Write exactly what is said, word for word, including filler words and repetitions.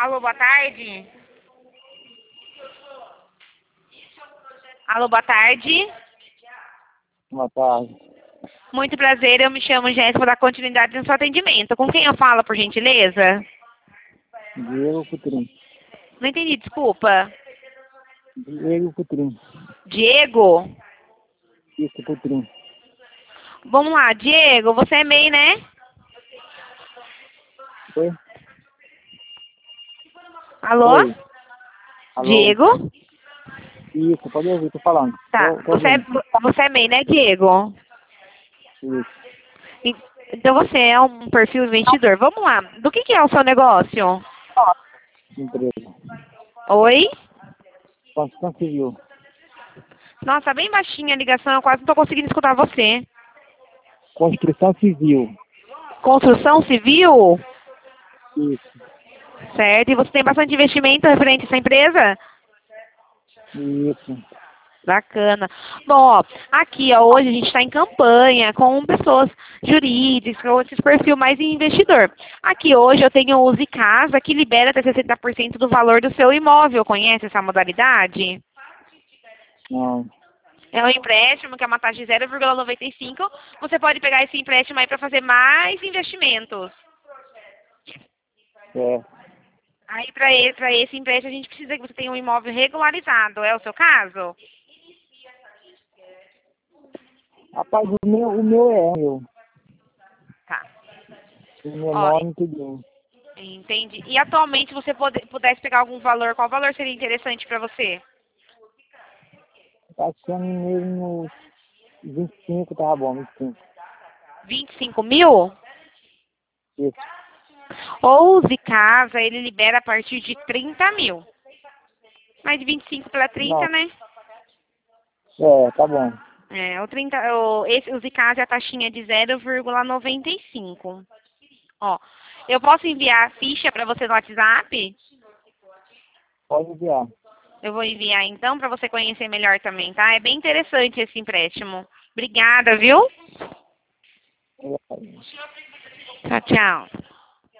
Alô, boa tarde. Alô, boa tarde. Boa tarde. Muito prazer, eu me chamo Jéssica, vou dar continuidade no seu atendimento. Com quem eu falo, por gentileza? Diego Coutrinho. Não entendi, desculpa. Diego Coutrinho. Diego? Isso, Coutrinho. Vamos lá, Diego, você é M E I, né? Oi? Alô? Oi. Alô? Diego? Isso, pode ouvir, tô falando. Tá, Tô, tô você é, ouvindo. você é M E I, né, Diego? Isso. E- Então você é um perfil investidor. Vamos lá, do que, que é o seu negócio? Empresa. Oi? Construção civil. Nossa, bem baixinha a ligação, eu quase não tô conseguindo escutar você. Construção civil. Construção civil? Isso. Certo, e você tem bastante investimento referente a essa empresa? Isso. Bacana. Bom, ó, aqui ó, hoje a gente está em campanha com pessoas jurídicas, com esse perfil mais investidor. Aqui hoje eu tenho o Use Casa, que libera até sessenta por cento do valor do seu imóvel. Conhece essa modalidade? Não. É um empréstimo que é uma taxa de zero vírgula noventa e cinco. Você pode pegar esse empréstimo aí para fazer mais investimentos. É. Aí para esse, para esse empréstimo a gente precisa que você tenha um imóvel regularizado. É o seu caso? Rapaz, o meu, o meu é meu. Tá. O meu Ó, nome, tudinho. entendi. E atualmente você pode, pudesse pegar algum valor, qual valor seria interessante para você? Tá achando mesmo vinte e cinco, tá bom, vinte e cinco. vinte e cinco mil? Isso. Ou Use Casa, ele libera a partir de trinta mil. Mas vinte e cinco pela trinta, Não. né? É, tá bom. É, o trinta, o, esse Use Casa é a taxinha de zero vírgula noventa e cinco. Ó, eu posso enviar a ficha para você no WhatsApp? Pode enviar. Eu vou enviar então para você conhecer melhor também, tá? É bem interessante esse empréstimo. Obrigada, viu? É. Tchau, tchau.